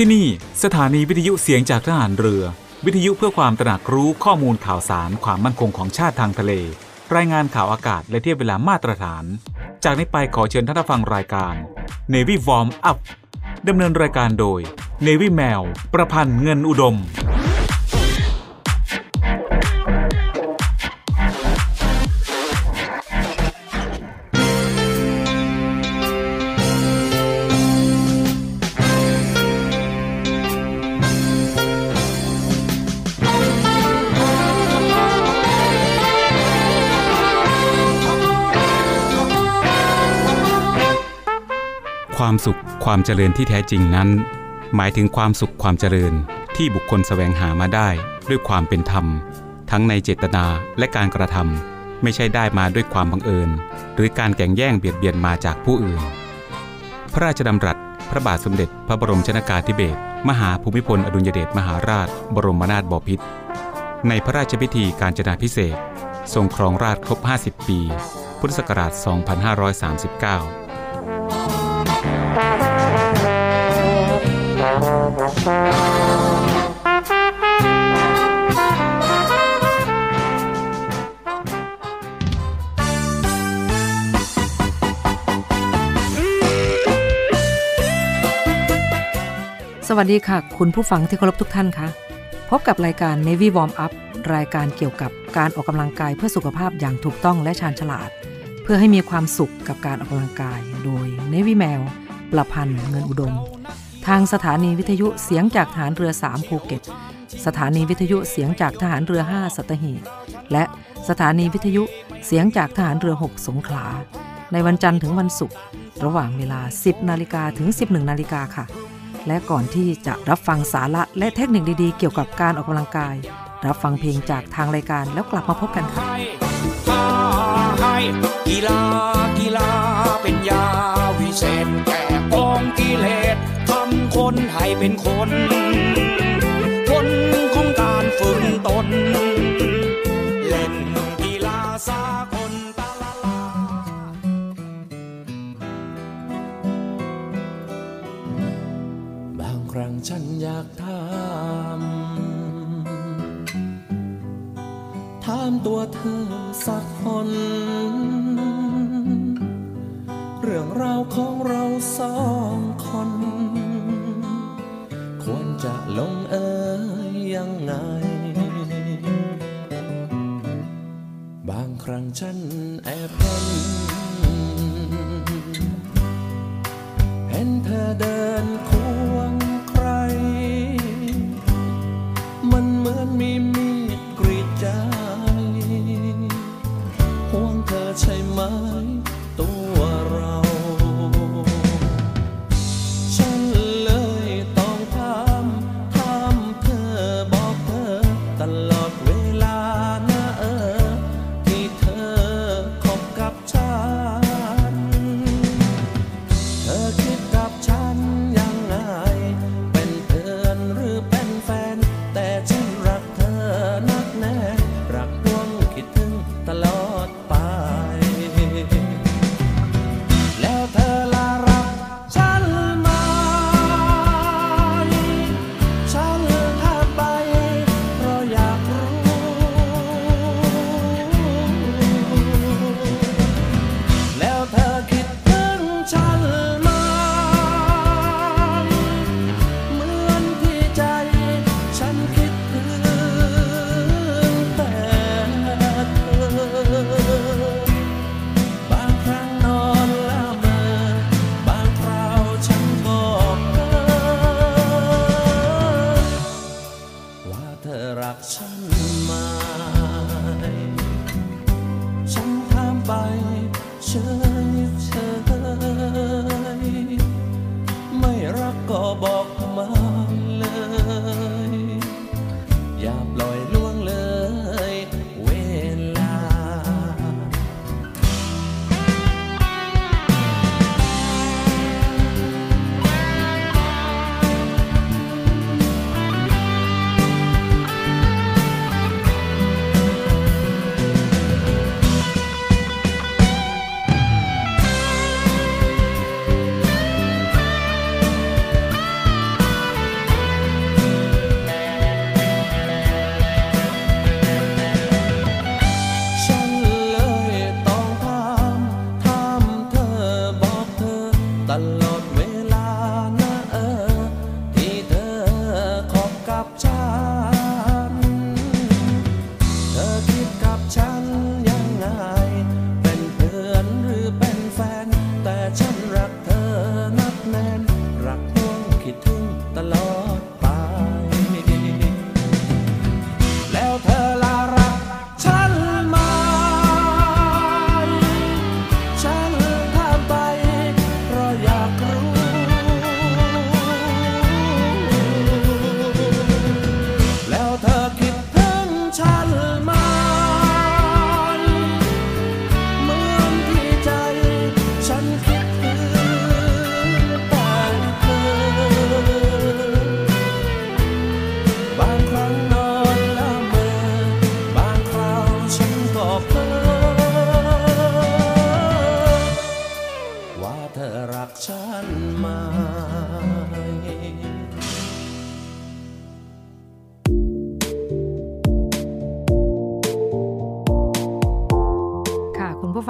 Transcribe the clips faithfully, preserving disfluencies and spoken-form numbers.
ที่นี่สถานีวิทยุเสียงจากทหารเรือวิทยุเพื่อความตระหนักรู้ข้อมูลข่าวสารความมั่นคงของชาติทางทะเลรายงานข่าวอากาศและเทียบเวลามาตรฐานจากนี้ไปขอเชิญท่านฟังรายการ Navy Warm Up ดำเนินรายการโดย Navy แมวประพันธ์เงินอุดมความสุขความเจริญที่แท้จริงนั้นหมายถึงความสุขความเจริญที่บุคคลแสวงหามาได้ด้วยความเป็นธรรมทั้งในเจตนาและการกระทำไม่ใช่ได้มาด้วยความบังเอิญหรือการแข่งแย่งเบียดเบียนมาจากผู้อื่นพระราชดำรัสพระบาทสมเด็จพระบรมชนกาธิเบศรมหาภูมิพลอดุลยเดชมหาราชบรมนาถบพิตรในพระราชพิธีกาญจนาภิเษกทรงครองราชย์ครบห้าสิบปีพุทธศักราชสองพันห้าร้อยสามสิบเก้าสวัสดีค่ะคุณผู้ฟังที่เคารพทุกท่านคะพบกับรายการ Navy Warm Up รายการเกี่ยวกับการออกกำลังกายเพื่อสุขภาพอย่างถูกต้องและชาญฉลาดเพื่อให้มีความสุขกับการออกกำลังกายโดย Navy แมวประพันธ์เงินอุดมทางสถานีวิทยุเสียงจากทหารเรือสามภูเก็ตสถานีวิทยุเสียงจากทหารเรือห้าสัตหีบและสถานีวิทยุเสียงจากทหารเรือหกสงขลาในวันจันทร์ถึงวันศุกร์ระหว่างเวลา สิบนาฬิกา ถึง สิบเอ็ดนาฬิกาค่ะและก่อนที่จะรับฟังสาระและเทคนิคดีๆเกี่ยวกับการออกกำลังกายรับฟังเพลงจากทางรายการแล้วกลับมาพบกันค่ะกีฬากีฬาเป็นยาวิเศษแก้กองกิเลสทำคนให้เป็นคนคนของการฝึกตนเล่นกีฬาสากลตะละลาบางครั้งฉันอยากถามถามตัวเธอสักคนเรื่องราวของเราสองคนควรจะลงเอยยังไงบางครั้งฉันแอบเห็นเห็นเธอเดินควงใครมันเหมือนมีมีดกรีดใจห่วงเธอใช่ไหมตัวเราฉันเลยต้องถามถามเธอบอกเธอตลอดเวลานะเออที่เธอคบกับฉันเธอคิดกับฉันยังไงเป็นเพื่อนหรือเป็นแฟนแต่ฉันรักเธอนักแน่รักห่วงคิดถึงตลอดไปแล้วเธอละรักฉันไหมฉันแทบไปเพราะอยากรู้แล้วเธอคิดถึงฉันไหมเหมือนที่ใจฉันคิดถึงแต่เธอบางครั้งนอนละเมอบางคราวฉันก็เพ้อว่าเธอรักฉันไหมฉันถามไปเฉยเฉยไม่รักก็บอกมาเลยอย่าปล่อยล่วงเลยเวลา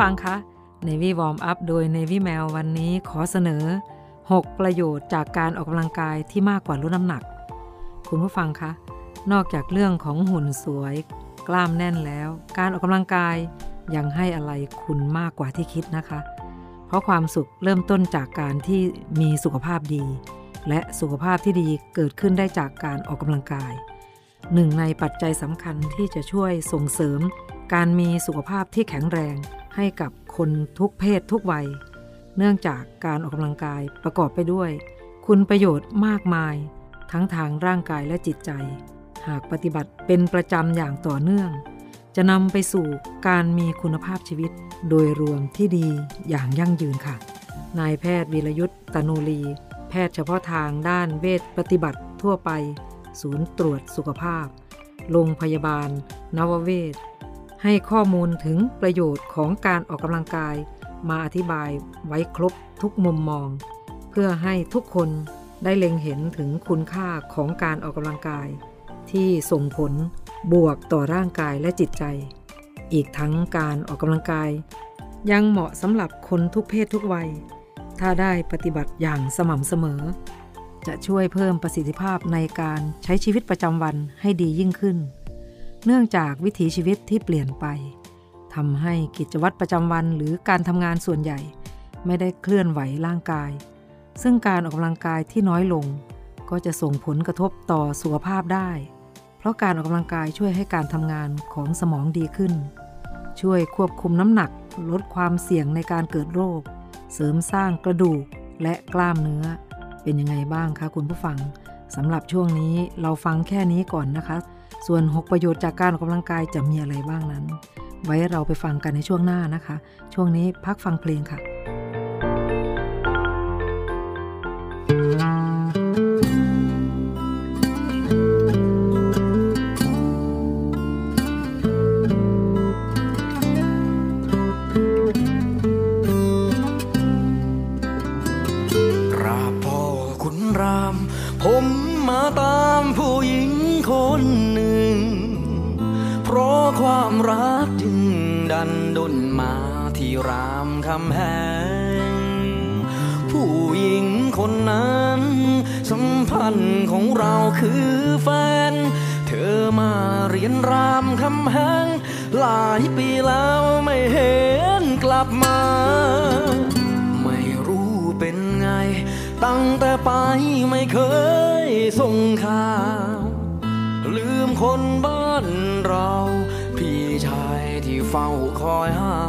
ฟังคะ Navy Warm Up โดย Navy แมววันนี้ขอเสนอหกประโยชน์จากการออกกำลังกายที่มากกว่าลดน้ำหนักคุณผู้ฟังคะนอกจากเรื่องของหุ่นสวยกล้ามแน่นแล้วการออกกำลังกายยังให้อะไรคุณมากกว่าที่คิดนะคะเพราะความสุขเริ่มต้นจากการที่มีสุขภาพดีและสุขภาพที่ดีเกิดขึ้นได้จากการออกกำลังกายหนึ่งในปัจจัยสำคัญที่จะช่วยส่งเสริมการมีสุขภาพที่แข็งแรงให้กับคนทุกเพศทุกวัยเนื่องจากการออกกำลังกายประกอบไปด้วยคุณประโยชน์มากมายทั้งทางร่างกายและจิตใจหากปฏิบัติเป็นประจำอย่างต่อเนื่องจะนำไปสู่การมีคุณภาพชีวิตโดยรวมที่ดีอย่างยั่งยืนค่ะนายแพทย์วีรยุทธ ตนูลีแพทย์เฉพาะทางด้านเวชปฏิบัติทั่วไปศูนย์ตรวจสุขภาพโรงพยาบาลนวเวศให้ข้อมูลถึงประโยชน์ของการออกกำลังกายมาอธิบายไว้ครบทุกมุมมองเพื่อให้ทุกคนได้เล็งเห็นถึงคุณค่าของการออกกำลังกายที่ส่งผลบวกต่อร่างกายและจิตใจอีกทั้งการออกกำลังกายยังเหมาะสำหรับคนทุกเพศทุกวัยถ้าได้ปฏิบัติอย่างสม่ำเสมอจะช่วยเพิ่มประสิทธิภาพในการใช้ชีวิตประจำวันให้ดียิ่งขึ้นเนื่องจากวิถีชีวิตที่เปลี่ยนไปทำให้กิจวัตรประจำวันหรือการทำงานส่วนใหญ่ไม่ได้เคลื่อนไหวร่างกายซึ่งการออกกำลังกายที่น้อยลงก็จะส่งผลกระทบต่อสุขภาพได้เพราะการออกกำลังกายช่วยให้การทำงานของสมองดีขึ้นช่วยควบคุมน้ำหนักลดความเสี่ยงในการเกิดโรคเสริมสร้างกระดูกและกล้ามเนื้อเป็นยังไงบ้างคะคุณผู้ฟังสำหรับช่วงนี้เราฟังแค่นี้ก่อนนะคะส่วนหกประโยชน์จากการออกกำลังกายจะมีอะไรบ้างนั้นไว้เราไปฟังกันในช่วงหน้านะคะช่วงนี้พักฟังเพลงค่ะผมมาตามผู้หญิงคนหนึ่งเพราะความรักจึงดันดลมาที่รามคำแหงผู้หญิงคนนั้นสัมพันธ์ของเราคือแฟนเธอมาเรียนรามคำแหงหลายปีแล้วไม่เห็นกลับมาไม่รู้เป็นไงตั้งแต่ไปไม่เคยส่งข่าวลืมคนบ้านเราพี่ชายที่เฝ้าคอยหา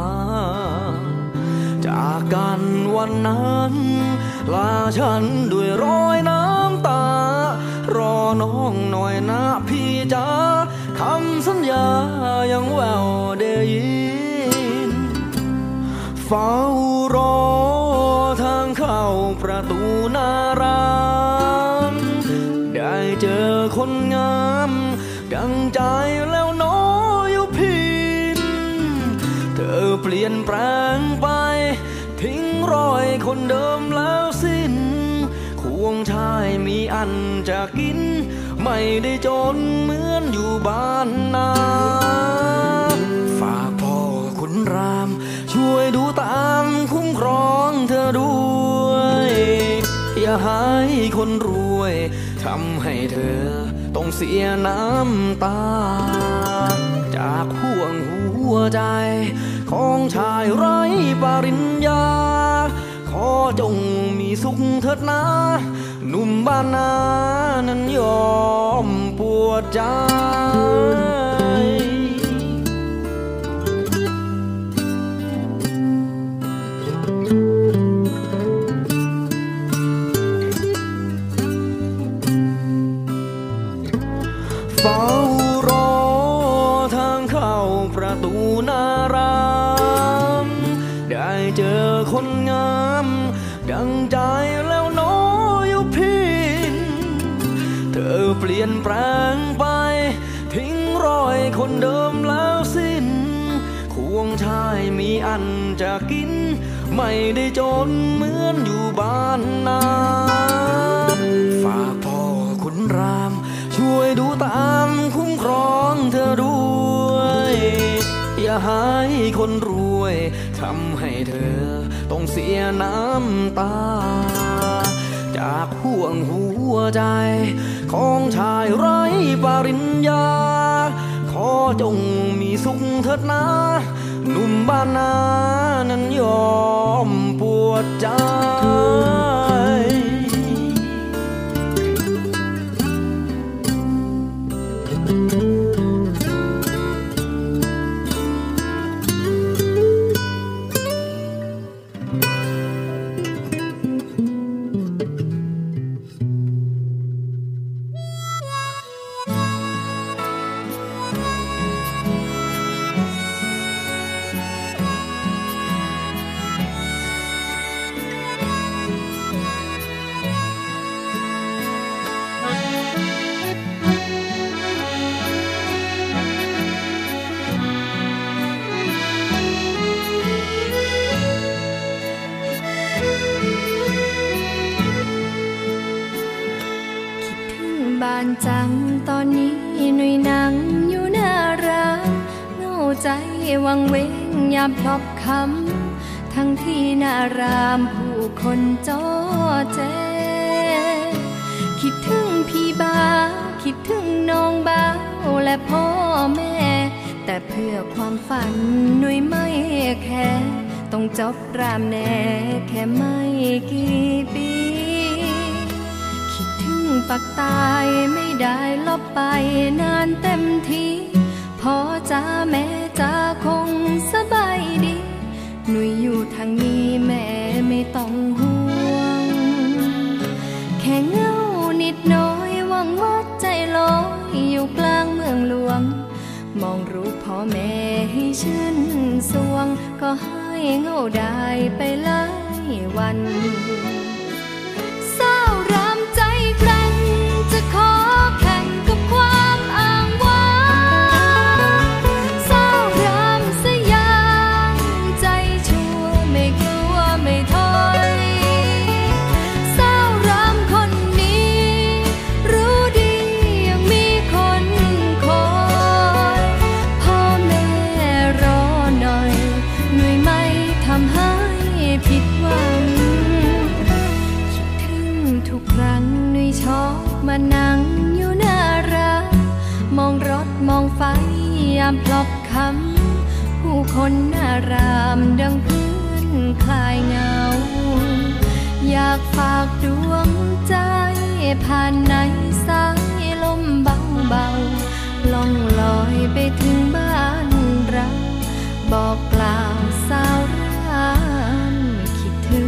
จากกันวันนั้นลาฉันด้วยรอยน้ำตารอน้องหน่อยนะพี่จ๋าคำสัญญายังแววได้ยินเฝ้ารอทางเข้าประตูนารามได้เจอคนงามดังใจแล้วน้อยอยู่พินเธอเปลี่ยนแปลงไปทิ้งรอยคนเดิมแล้วสิ้นควงชายมีอันจะกินไม่ได้จนเหมือนอยู่บ้านนาฝากพ่อคุณรามช่วยดูตามคุ้มครองเธอด้วยอย่าให้คนรวยทำให้เธอต้องเสียน้ำตาจากห่วงหัวใจของชายไร้ปริญญาขอจงมีสุขเถิดนะหนุ่มบ้านนานั้นยอมปวดใจเฝ้ารอทางเข้าประตูนารามได้เจอคนงามดังใจแล้วน้อยอยู่พินเธอเปลี่ยนแปลงไปทิ้งรอยคนเดิมแล้วสิ้นควงชายมีอันจะกินไม่ได้จนเหมือนอยู่บ้านนาฝากพ่อคุณรามช่วยดูตามคุ้มครองเธอด้วยอย่าให้คนรวยททำให้เธอต้องเสียน้ำตาจากห่วงหัวใจของชายไร้ปริญญาขอจงมีสุขเถิดนะหนุ่มบ้านนานั้นยอมปวดใจจังตอนนี้หนุ่ยนั่งอยู่หน้าร้านเงาใจวังเวงยามพลบคำทั้งที่หน้ารามผู้คนจ้อแจคิดถึงพี่บ่าวคิดถึงน้องบ่าวและพ่อแม่แต่เพื่อความฝันหนุ่ยไม่แค่ต้องจบรามแน่แค่ไม่กี่ปีปักตายไม่ได้ลบไปนานเต็มทีพ่อจ้าแม่จ้าคงสบายดีหนุ่ยอยู่ทางนี้แม่ไม่ต้องห่วงแค่เงานิดน้อยหวังว่าใจลอยอยู่กลางเมืองหลวงมองรูปพ่อแม่ให้ชื่นสวงก็ให้เงาได้ไปหลายวันจะขอแข่งกับความอ้างว้างสาวรำสยามใจชั่วไม่กลัวไม่ถอยสาวรำคนนี้รู้ดียังมีคนคอยพ่อแม่รอหน่อยหนุ่ยไม่ทำให้ผิดหวังคิดถึงทุกครั้งหนุ่ยชอบมานั่งอยู่หน้าร้านมองรถมองไฟยามพลบคำผู้คนหน้ารามดังพื้นคลายเงาอยากฝากดวงใจผ่านในสายลมเบาๆล่องลอยไปถึงบ้านเราบอกกล่าวสาวรามคิดถึง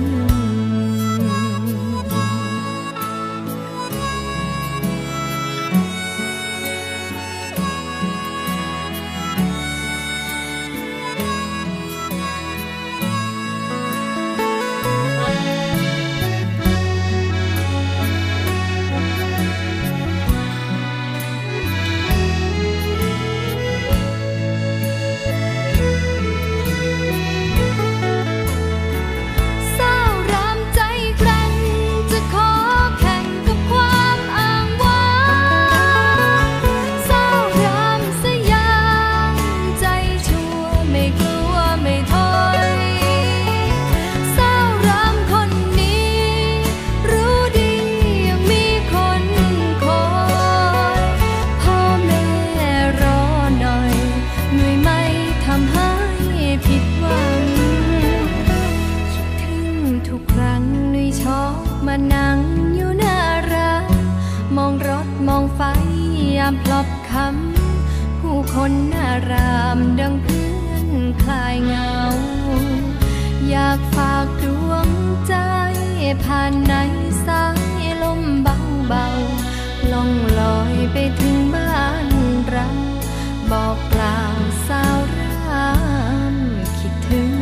พลบคำผู้คนหน้ารามดังเพื่อนคลายเงาอยากฝากดวงใจผ่านในสายลมเบาๆล่องลอยไปถึงบ้านเราบอกกล่าวสาวรามคิดถึง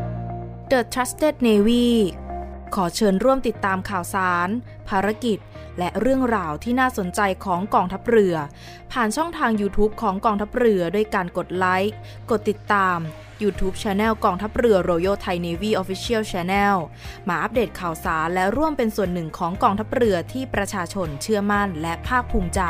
The Trusted Navy ขอเชิญร่วมติดตามข่าวสารภารกิจและเรื่องราวที่น่าสนใจของกองทัพเรือผ่านช่องทาง YouTube ของกองทัพเรือด้วยการกดไลค์กดติดตาม YouTube Channel กองทัพเรือ Royal Thai Navy Official Channel มาอัปเดตข่าวสารและร่วมเป็นส่วนหนึ่งของกองทัพเรือที่ประชาชนเชื่อมั่นและภาคภูมิใจ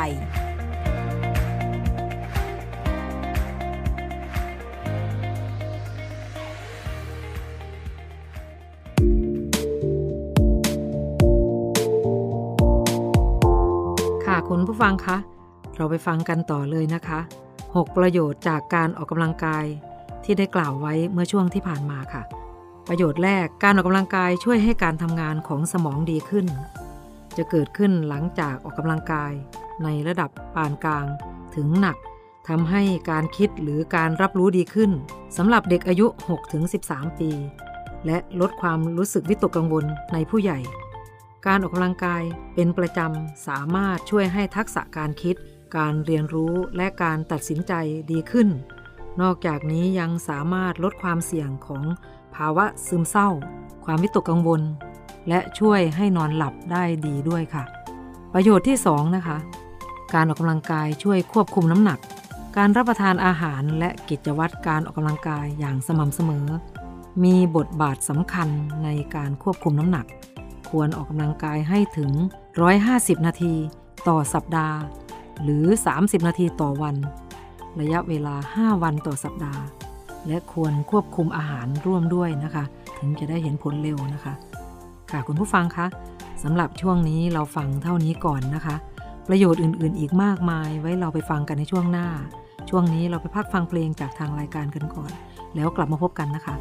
คุณผู้ฟังคะเราไปฟังกันต่อเลยนะคะหกประโยชน์จากการออกกำลังกายที่ได้กล่าวไว้เมื่อช่วงที่ผ่านมาค่ะประโยชน์แรกการออกกำลังกายช่วยให้การทำงานของสมองดีขึ้นจะเกิดขึ้นหลังจากออกกำลังกายในระดับปานกลางถึงหนักทำให้การคิดหรือการรับรู้ดีขึ้นสำหรับเด็กอายุ หกถึงสิบสาม ปีและลดความรู้สึกวิตกกังวลในผู้ใหญ่การออกกำลังกายเป็นประจำสามารถช่วยให้ทักษะการคิดการเรียนรู้และการตัดสินใจดีขึ้นนอกจากนี้ยังสามารถลดความเสี่ยงของภาวะซึมเศร้าความวิตกกังวลและช่วยให้นอนหลับได้ดีด้วยค่ะประโยชน์ที่สองนะคะการออกกำลังกายช่วยควบคุมน้ำหนักการรับประทานอาหารและกิจวัตรการออกกำลังกายอย่างสม่ำเสมอมีบทบาทสำคัญในการควบคุมน้ำหนักควรออกกำลังกายให้ถึงหนึ่งร้อยห้าสิบนาทีต่อสัปดาห์หรือสามสิบนาทีต่อวันระยะเวลาห้าวันต่อสัปดาห์และควรควบคุมอาหารร่วมด้วยนะคะถึงจะได้เห็นผลเร็วนะคะค่ะคุณผู้ฟังคะสำหรับช่วงนี้เราฟังเท่านี้ก่อนนะคะประโยชน์อื่นๆอีกมากมายไว้เราไปฟังกันในช่วงหน้าช่วงนี้เราไปพักฟังเพลงจากทางรายการกันก่อนแล้วกลับมาพบกันนะคะ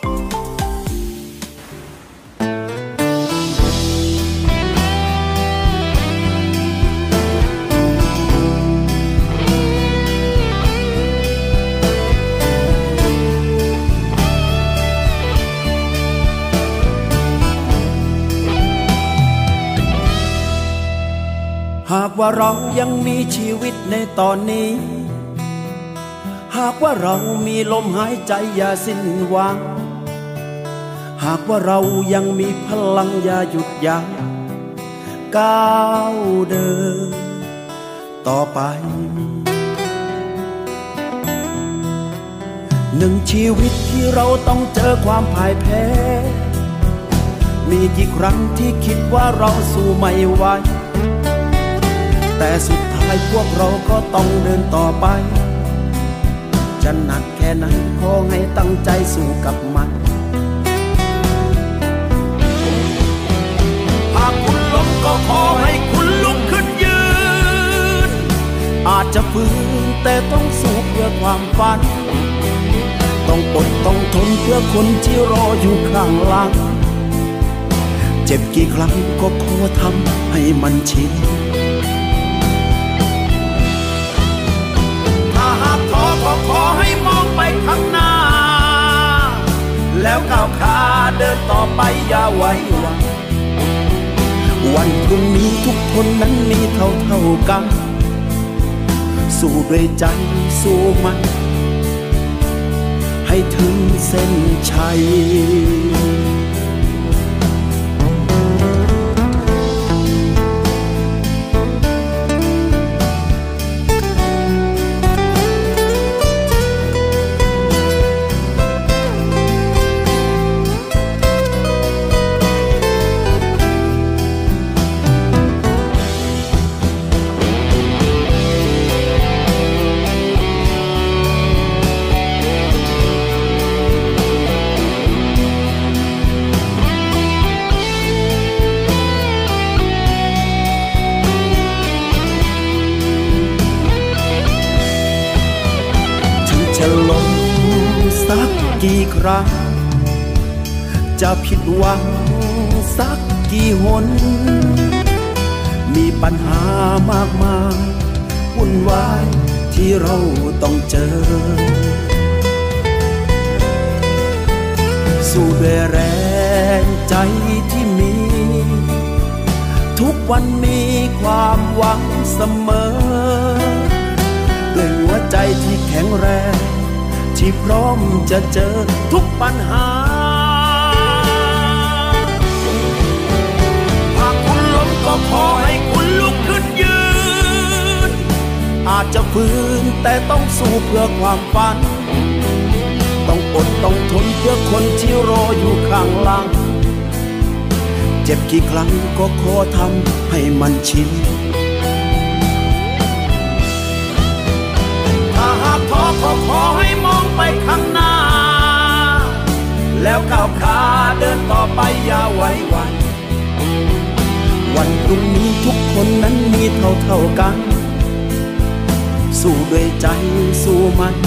หากว่าเรายังมีชีวิตในตอนนี้หากว่าเรามีลมหายใจอย่าสิ้นหวังหากว่าเรายังมีพลังอย่าหยุดยั้งก้าวเดินต่อไปหนึ่งชีวิตที่เราต้องเจอความพ่ายแพ้มีกี่ครั้งที่คิดว่าเราสู้ไม่ไหวแต่สุดท้ายพวกเราก็ต้องเดินต่อไปจะหนักแค่ไหนขอให้ตั้งใจสู้กับมันหากคุณล้มก็ขอให้คุณลุกขึ้นยืนอาจจะฝืนแต่ต้องสู้เพื่อความฝันต้องอดต้องทนเพื่อคนที่รออยู่ข้างหลังเจ็บกี่ครั้งก็ขอทำให้มันชินก็ขอให้มองไปข้างหน้าแล้วก้าวขาเดินต่อไปอย่าไว้วันวันพรุ่งนี้ทุกคนนั้นมีเท่าเท่ากันสู้ด้วยใจสู้มันให้ถึงเส้นชัยสักกี่ครั้งจะผิดหวังสักกี่หนมีปัญหามากมายวุ่นวายที่เราต้องเจอสู้ด้วยแรงใจที่มีทุกวันมีความหวังเสมอด้วยหัวใจที่แข็งแรงที่พร้อมจะเจอทุกปัญหาหากคุณล้มก็ขอให้คุณอาจจะฝืนแต่ต้องสู้เพื่อความฝันต้องอดต้องทนเพื่อคนที่รออยู่ข้างหลังเจ็บกี่ครั้งก็ขอทำให้มันชินถ้าหากท้อก็ขอให้มองไปข้างหน้าแล้วก้าวขาเดินต่อไปอย่าไว้วันวันพรุ่งนี้ทุกคนนั้นมีเท่าเท่ากันสู้ด้วยใจสู้มัน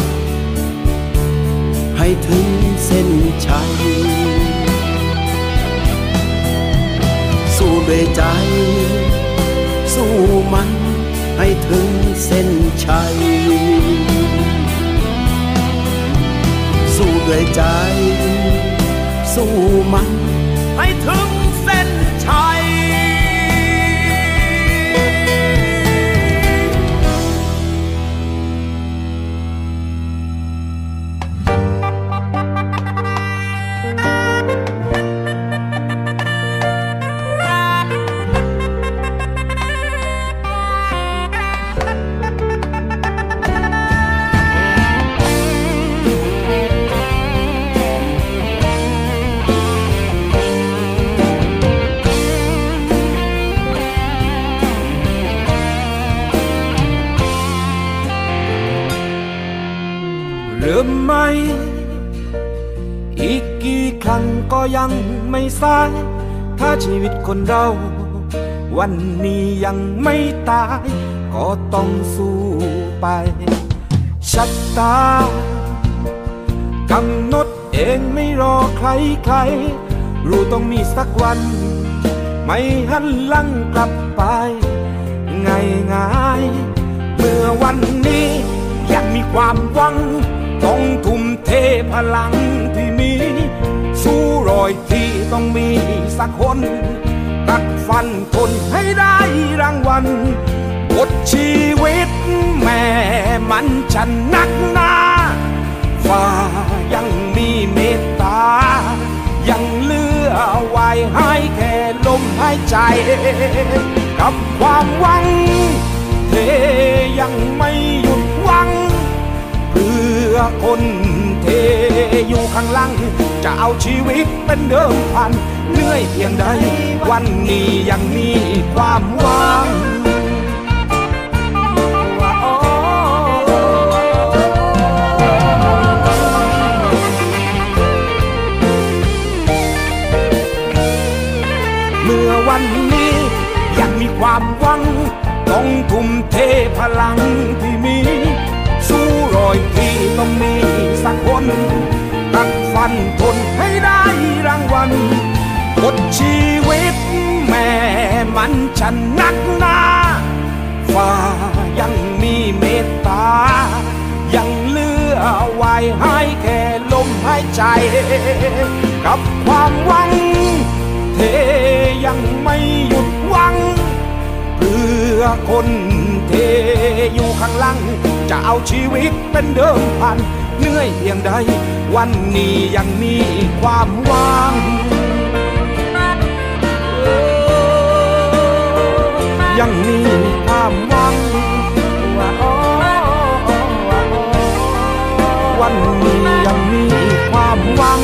ให้ถึงเส้นชัยสู้ด้วยใจสู้มันให้ถึงเส้นชัยสู้ด้วยใจสู้มันให้ถึงเส้นชัยเริ่มใหม่อีกกี่ครั้งก็ยังไม่สายถ้าชีวิตคนเราวันนี้ยังไม่ตายก็ต้องสู้ไปชัดตากำหนดเองไม่รอใครใครรู้ต้องมีสักวันไม่หันหลังกลับไปง่ายง่ายเมื่อวันนี้ยังมีความหวังต้องทุ่มเทพลังที่มีสู้รอยที่ต้องมีสักคนกัดฟันทนให้ได้รางวัลบทชีวิตแม่มันจะหนักหนาฟ้ายังมีเมตตายังเหลือไว้ให้แค่ลมหายใจกับความหวังเธยังไม่หยุดหวังเพื่อคนเทอยู่ข้างหลังจะเอาชีวิตเป็นเดิมพันเหนื่อยเพียงใดวันนี้ยังมีความหวังเมื่อวันนี้ยังมีความหวังต้องทุ่มเทพลังที่มีสู้รอยที่ต้องมีสักคนกัดฟันทนให้ได้รางวัลบทชีวิตแม่มันจะหนักหนาฟ้ายังมีเมตตายังเหลือไว้ให้แค่ลมหายใจกับความหวังเธยังไม่หยุดหวังเพื่อคนเทอยู่ข้างหลังจะเอาชีวิตเป็นเดิมพันเหนื่อยเพียงใดวันนี้ยังมีความหวังยังมีความหวังวันนี้ยังมีความหวัง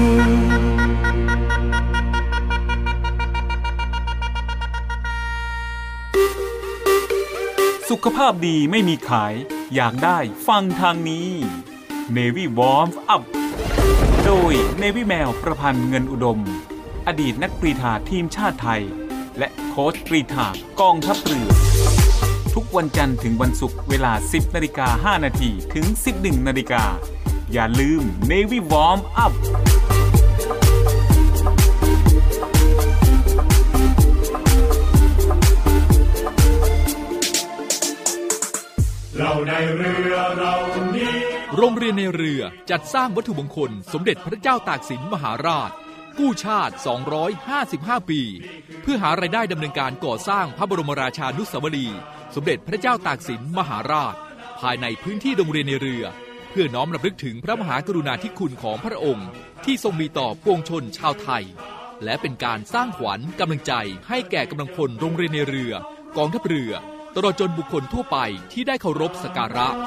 สุขภาพดีไม่มีขายอยากได้ฟังทางนี้ Navy Warm Up โดย Navy แมวประพันธ์เงินอุดมอดีตนักกรีฑาทีมชาติไทยและโค้ชกรีฑากองทัพเรือทุกวันจันทร์ถึงวันศุกร์เวลา สิบนาฬิกาห้านาทีถึง สิบเอ็ดนาฬิกาอย่าลืม Navy Warm Up เราในเรือเรานี้โรงเรียนในเรือจัดสร้างวัตถุมงคลสมเด็จพระเจ้าตากสินมหาราชกู้ชาติสองร้อยห้าสิบห้าปีเพื่อหารายได้ดำเนินการก่อสร้างพระบรมราชานุสาวรีย์สมเด็จพระเจ้าตากสินมหาราชภายในพื้นที่โรงเรียนในเรือเพื่อน้อมรำลึกถึงพระมหากรุณาธิคุณของพระองค์ที่ทรงมีต่อปวงชนชาวไทยและเป็นการสร้างขวัญกำลังใจให้แก่กำลังพลโรงเรียนในเรือกองทัพเรือตลอดจนบุคคลทั่วไปที่ได้เคารพสักการะ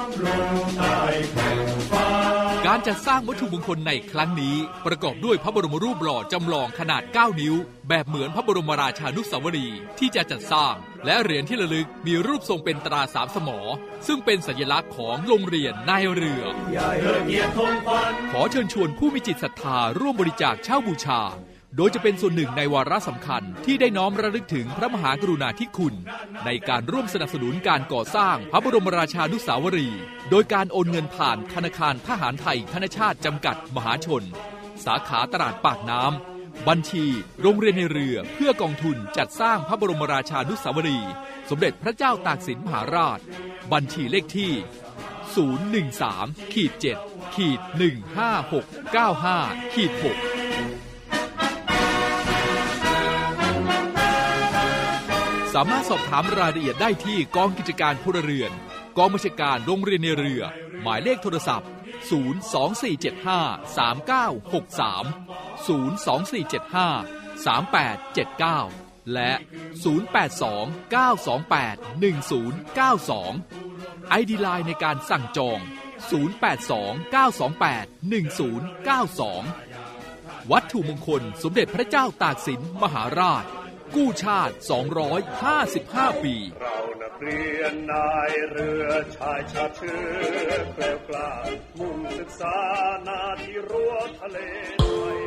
การจัดสร้างวัตถุมงคลในครั้งนี้ประกอบด้วยพระบรมรูปหล่อจำลองขนาดเก้านิ้วแบบเหมือนพระบรมราชานุสาวรีย์ที่จะจัดสร้างและเหรียญที่ระลึกมีรูปทรงเป็นตราสามสมอซึ่งเป็นสัญลักษณ์ของโรงเรียนนายเรือขอเชิญชวนผู้มีจิตศรัทธาร่วมบริจาคเช่าบูชาโดยจะเป็นส่วนหนึ่งในวาระสำคัญที่ได้น้อมระลึกถึงพระมหากรุณาธิคุณในการร่วมสนับสนุนการก่อสร้างพระบรมราชานุสาวรีย์โดยการโอนเงินผ่านธนาคารทหารไทยธนชาติจำกัดมหาชนสาขาตลาดปากน้ำบัญชีโรงเรียนในเรือเพื่อกองทุนจัดสร้างพระบรมราชานุสาวรีย์สมเด็จพระเจ้าตากสินมหาราชบัญชีเลขที่ ศูนย์ หนึ่ง สาม เจ็ด หนึ่ง ห้า หก เก้า ห้า หกสามารถสอบถามรายละเอียดได้ที่กองกิจการพลเรือนกองบัญชาการโรงเรียนในเรือหมายเลขโทรศัพท์ ศูนย์ สอง สี่ เจ็ด ห้า สาม เก้า หก สาม ศูนย์ สอง สี่ เจ็ด ห้า สาม แปด เจ็ด เก้า และ ศูนย์ แปด สอง เก้า สอง แปด หนึ่ง ศูนย์ เก้า สอง ไอ ดี ไลน์ในการสั่งจอง ศูนย์ แปด สอง เก้า สอง แปด หนึ่ง ศูนย์ เก้า สอง วัตถุมงคลสมเด็จพระเจ้าตากสินมหาราชกู้ชาติสองร้อยห้าสิบห้าปีเรานักเรียนนายเรือชายชาติเชื้อแกล้วกล้ามุ่งศึกษานาที่รั้วทะเลไทย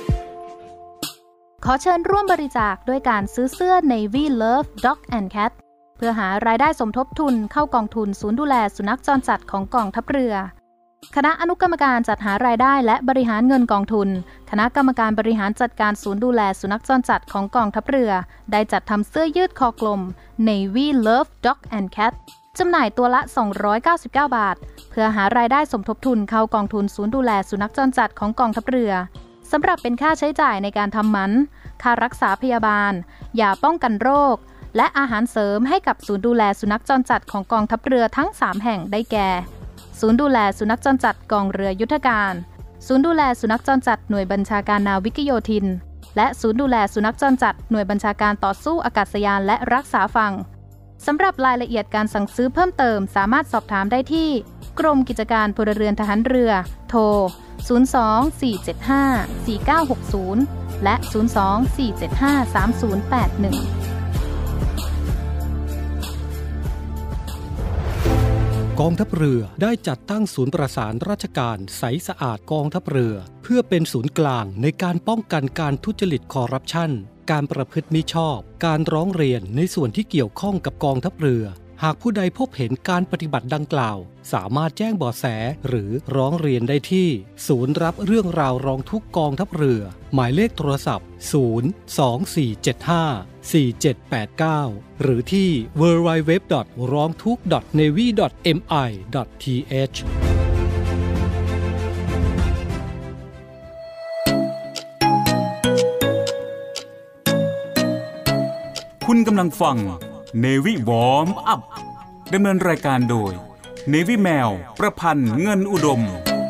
ขอเชิญร่วมบริจาคด้วยการซื้อเสื้อ Navy Love Dog and Cat เพื่อหารายได้สมทบทุนเข้ากองทุนศูนย์ดูแลสุนัขจรจัดของกองทัพเรือคณะอนุกรรมการจัดหารายได้และบริหารเงินกองทุนคณะกรรมการบริหารจัดการศูนย์ดูแลสุนัขจรจัดของกองทัพเรือได้จัดทำเสื้อยืดคอกลม Navy Love Dog and Cat จำหน่ายตัวละสองร้อยเก้าสิบเก้าบาทเพื่อหารายได้สมทบทุนเข้ากองทุนศูนย์ดูแลสุนัขจรจัดของกองทัพเรือสำหรับเป็นค่าใช้จ่ายในการทำหมันค่ารักษาพยาบาลยาป้องกันโรคและอาหารเสริมให้กับศูนย์ดูแลสุนัขจรจัดของกองทัพเรือทั้งสามแห่งได้แก่ศูนย์ดูแลสุนัขจรจัดกองเรือยุทธการศูนย์ดูแลสุนัขจรจัดหน่วยบัญชาการนาวิกโยธินและศูนย์ดูแลสุนัขจรจัดหน่วยบัญชาการต่อสู้อากาศยานและรักษาฝั่งสำหรับรายละเอียดการสั่งซื้อเพิ่มเติมสามารถสอบถามได้ที่กรมกิจการพลเรือนทหารเรือโทรศูนย์ สอง สี่ เจ็ด ห้า สี่ เก้า หก ศูนย์และศูนย์ สอง สี่ เจ็ด ห้า สาม ศูนย์ แปด หนึ่งกองทัพเรือได้จัดตั้งศูนย์ประสานราชการใสสะอาดกองทัพเรือเพื่อเป็นศูนย์กลางในการป้องกันการทุจริตคอร์รัปชันการประพฤติมิชอบการร้องเรียนในส่วนที่เกี่ยวข้องกับกองทัพเรือหากผู้ใดพบเห็นการปฏิบัติดังกล่าวสามารถแจ้งเบาะแสหรือร้องเรียนได้ที่ศูนย์รับเรื่องราวร้องทุกข์กองทัพเรือหมายเลขโทรศัพท์ ศูนย์ สอง สี่ เจ็ด ห้า สี่ เจ็ด แปด เก้า หรือที่ ดับเบิลยู ดับเบิลยู ดับเบิลยู ดอท ร้องทุกข์ ดอท เนวี ดอท เอ็ม ไอ ดอท ที เอชคุณกำลังฟัง Navy Warm Up ดำเนินรายการโดย Navy แมวประพันธ์เงินอุดม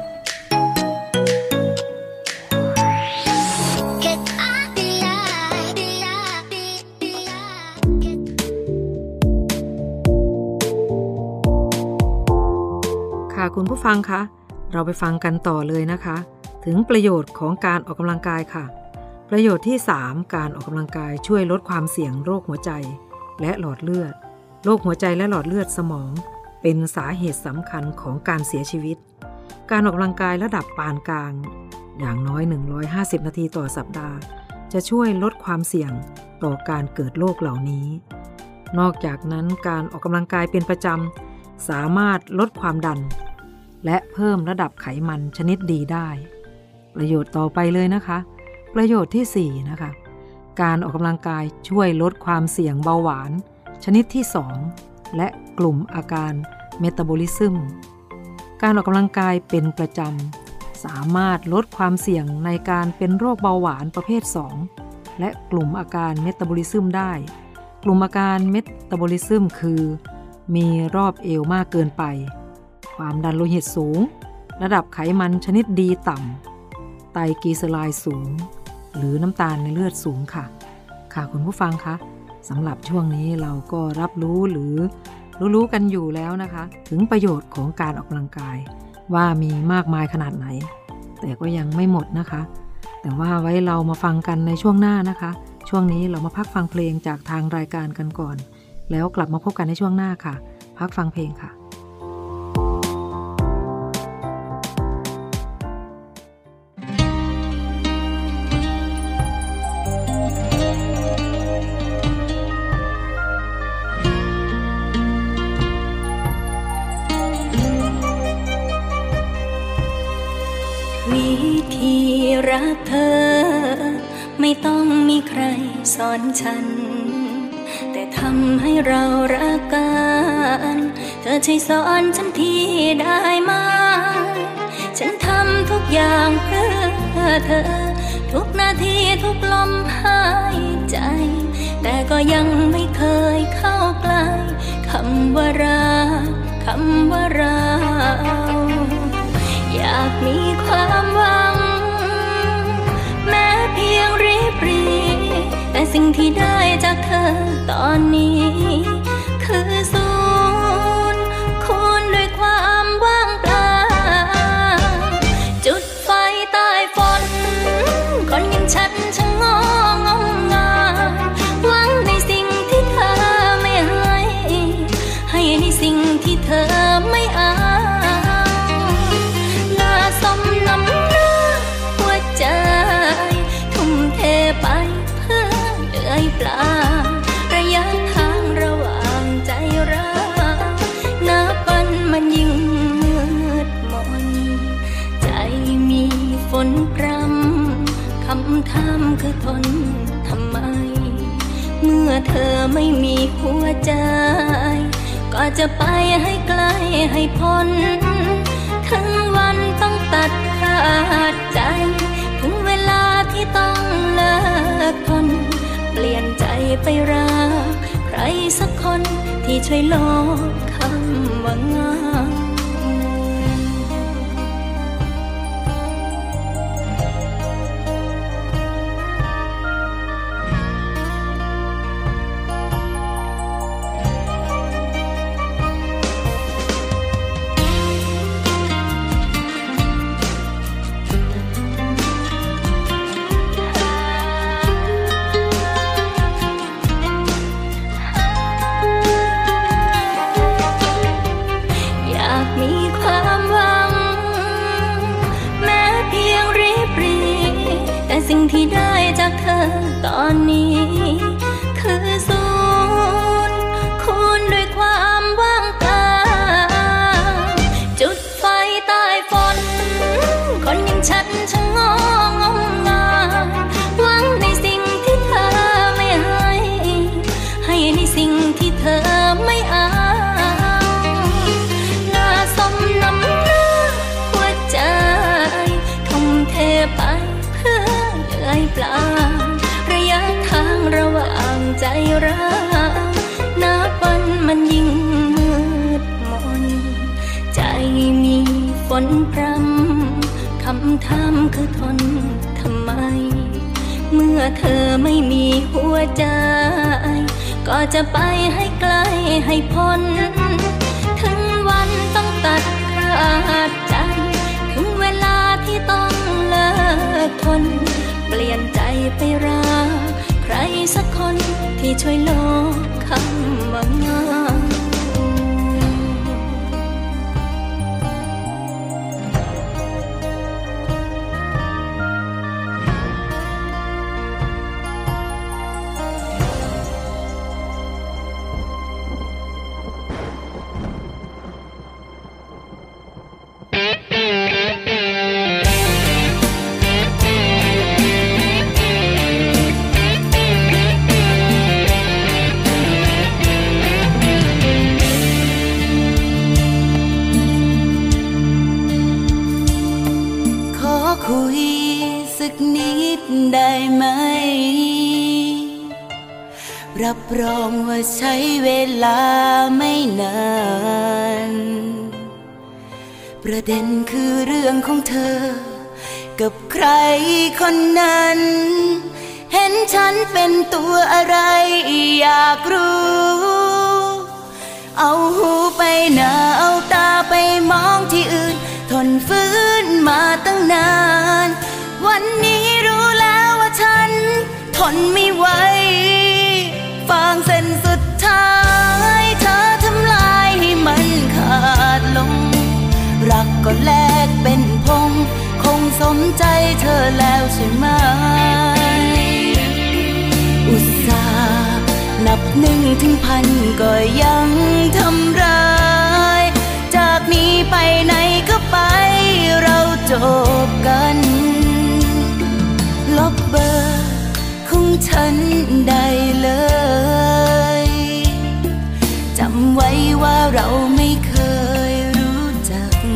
ค่ะคุณผู้ฟังคะเราไปฟังกันต่อเลยนะคะถึงประโยชน์ของการออกกำลังกายค่ะประโยชน์ที่สามการออกกำลังกายช่วยลดความเสี่ยงโรคหัวใจและหลอดเลือดโรคหัวใจและหลอดเลือดสมองเป็นสาเหตุสำคัญของการเสียชีวิตการออกกำลังกายระดับปานกลางอย่างน้อยหนึ่งร้อยห้าสิบนาทีต่อสัปดาห์จะช่วยลดความเสี่ยงต่อการเกิดโรคเหล่านี้นอกจากนั้นการออกกำลังกายเป็นประจำสามารถลดความดันและเพิ่มระดับไขมันชนิดดีได้ประโยชน์ต่อไปเลยนะคะประโยชน์ที่สี่นะคะการออกกำลังกายช่วยลดความเสี่ยงเบาหวานชนิดที่สองและกลุ่มอาการเมตาบอลิซึมการออกกำลังกายเป็นประจำสามารถลดความเสี่ยงในการเป็นโรคเบาหวานประเภทสองและกลุ่มอาการเมตาบอลิซึมได้กลุ่มอาการเมตาบอลิซึมคือมีรอบเอวมากเกินไปความดันโลหิตสูงระดับไขมันชนิดดีต่ำไตรกลีเซอไรด์สูงหรือน้ำตาลในเลือดสูงค่ะค่ะคุณผู้ฟังคะสำหรับช่วงนี้เราก็รับรู้หรือรู้ๆกันอยู่แล้วนะคะถึงประโยชน์ของการออกกำลังกายว่ามีมากมายขนาดไหนแต่ก็ยังไม่หมดนะคะแต่ว่าไว้เรามาฟังกันในช่วงหน้านะคะช่วงนี้เรามาพักฟังเพลงจากทางรายการกันก่อนแล้วกลับมาพบกันในช่วงหน้าค่ะพักฟังเพลงค่ะวิธีรักเธอไม่ต้องมีใครสอนฉันแต่ทำให้เรารักกันเธอช่วยสอนฉันทีได้ไหมฉันทำทุกอย่างเพื่อเธอทุกนาทีทุกลมหายใจแต่ก็ยังไม่เคยเข้าใกล้คำว่ารักคำว่าเราอยากมีความหวังแม้เพียงริบหรี่แต่สิ่งที่ได้จากเธอตอนนี้คือศูนย์คูณด้วยความว่างเปล่าจุดไฟใต้ฝนคนอย่างฉันช่างงองงงายหวังในสิ่งที่เธอไม่ให้ให้ในสิ่งที่เธอไม่เอาสมน้ำหน้าหัวใจทุ่มเทไปเพื่อเหนื่อยเปล่าระยะทางระหว่างใจเรานับวันมันยิ่งมืดมนใจมีฝนพรำคำถามคือทนทำไมเมื่อเธอไม่มีหัวใจก็จะไปให้ไกลให้พ้นถึงวันต้องตัดขาดใจถึงเวลาที่ต้องเลิกทนเปลี่ยนใจไปรักใครสักคนที่ช่วยลบคำว่าเหงาสิ่งที่ได้จากเธอตอนนี้คือศูนย์คูณด้วยความว่างเปล่าจุดไฟใต้ฝนคนอย่างฉันช่างงองงงายหวังในสิ่งที่เธอไม่ให้ให้ในสิ่งที่เธอไม่เอาน่าสมน้ำหน้าหัวใจทุ่มเทไปเปล่าระยะทางระหว่างใจเรานับวันมันยิ่งมืดมนใจมีฝนพรำคำถามคือทนทำไมเมื่อเธอไม่มีหัวใจก็จะไปให้ไกลให้พ้นถึงวันต้องตัดขาดใจถึงเวลาที่ต้องเลิกทนเปลี่ยนใจไปรักใครสักคนที่ช่วยลบคำว่าเหงาได้ไหมรับรองว่าใช้เวลาไม่นานประเด็นคือเรื่องของเธอกับใครคนนั้นเห็นฉันเป็นตัวอะไรอยากรู้เอาหูไปหน้าเอาตาไปมองที่อื่นทนฟื้นมาตั้งนานวันนี้รู้แล้วว่าฉันทนไม่ไหวฟางเส้นสุดท้ายเธอทำลายให้มันขาดลงรักก็แลกเป็นพงคงสมใจเธอแล้วใช่ไหมอุตส่าห์นับหนึ่งถึงพันก็ยังทำร้ายจากนี้ไปไหนก็ไปเราจบกันลบเบอร์ของฉันได้เลยจำไว้ว่าเราไม่เคยรู้จัก